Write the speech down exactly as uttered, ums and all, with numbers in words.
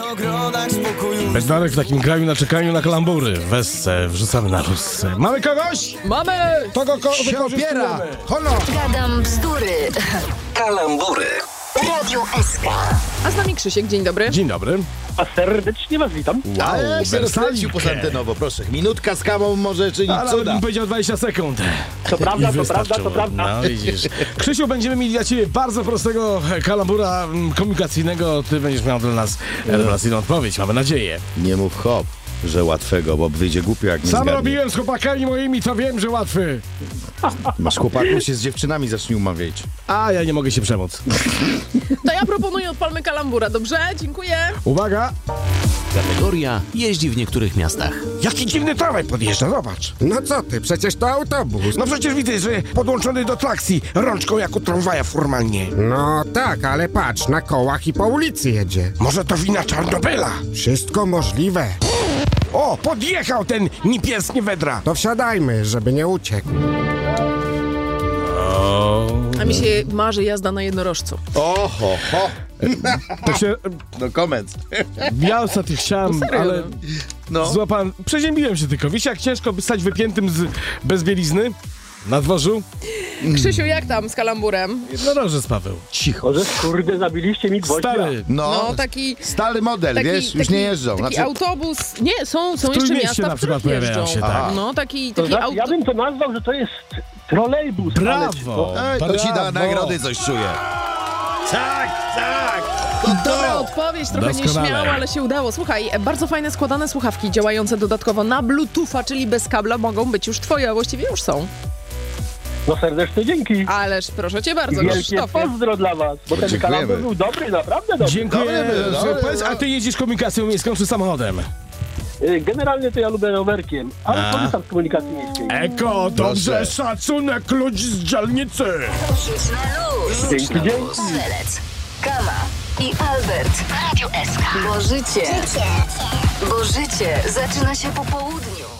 Bednarek w takim kraju na czekaniu na kalambury. Wesce, wrzucamy na lustrze. Mamy kogoś? Mamy! To go ko- Się opiera! Holo! Gadam bzdury. Kalambury. Radio S K. A z nami Krzysiek, dzień dobry. Dzień dobry. A serdecznie was witam. Wow, się Wersalkę. rozkręcił posantenowo, proszę. Minutka z kawą może czynić Ale cuda. bym powiedział dwadzieścia sekund. To prawda, I to prawda, wystarczyło. to prawda. No widzisz. Krzysiu, będziemy mieli dla ciebie bardzo prostego kalambura mm, komunikacyjnego. Ty będziesz miał dla nas rewelacyjną odpowiedź, mamy nadzieję. Nie mów hop, że łatwego, bo wyjdzie głupio jak nie Sam zgadnie. robiłem z chłopakami moimi, to wiem, że łatwy. Masz chłopaków, się z dziewczynami zacznij umawiać. A ja nie mogę się przemóc. To ja proponuję odpalmy kalambura, dobrze? Dziękuję. Uwaga! Kategoria jeździ w niektórych miastach. Jaki dziwny tramwaj podjeżdża, zobacz. No co ty, przecież to autobus. No przecież widzę, że podłączony do trakcji rączką jak u tramwaja formalnie. No tak, ale patrz, na kołach i po ulicy jedzie. Może to wina Czarnobyla? Wszystko możliwe. O, podjechał ten ni pies, ni wedra. To wsiadajmy, żeby nie uciekł. A mi się marzy jazda na jednorożcu. Oho, ho. To się... No koment. Ja za tych chciałem, Serio? ale No. złapałem... Przeziębiłem się tylko. Wiecie, jak ciężko by stać wypiętym z... bez bielizny? Na dworzu? Krzysiu, jak tam z kalamburem? Jednorożec, Paweł. Cicho. Może kurde zabiliście mi gwoździa. Stary. No, No, taki... stary model, Taki, wiesz, już taki, nie jeżdżą. Taki Znaczy, autobus. Nie, są, są jeszcze Trójmieście miasta, na w których przykład pojawiają jeżdżą. się, tak. No, taki, To taki znaczy, auto... ja bym to nazwał, że to jest trolejbus. ale- Brawo! ej, to ci da brawo. nagrody, coś czuję. Tak, tak. To Dobra to. odpowiedź, trochę Doskonale. nieśmiała, ale się udało. Słuchaj, bardzo fajne składane słuchawki działające dodatkowo na Bluetootha, czyli bez kabla, mogą być już twoje, a właściwie już są. No serdecznie dzięki. Ależ proszę cię bardzo, Wielkie Krzysztofie. pozdro dla was, bo ten Dziękujemy. kalambur był dobry, naprawdę dobry. Dziękuję. Dobry, że- dobry, Powiedz, a ty jeździsz komunikacją miejską czy samochodem? Y, Generalnie to ja lubię rowerkiem, ale A. korzystam z komunikacji miejskiej. Eko, dobrze, Proszę. szacunek ludzi z dzielnicy. Rzuć na luz. Dzięki, dzięki. Strzelec, Kama i Albert. Radio S K. Bo życie, bo życie zaczyna się po południu.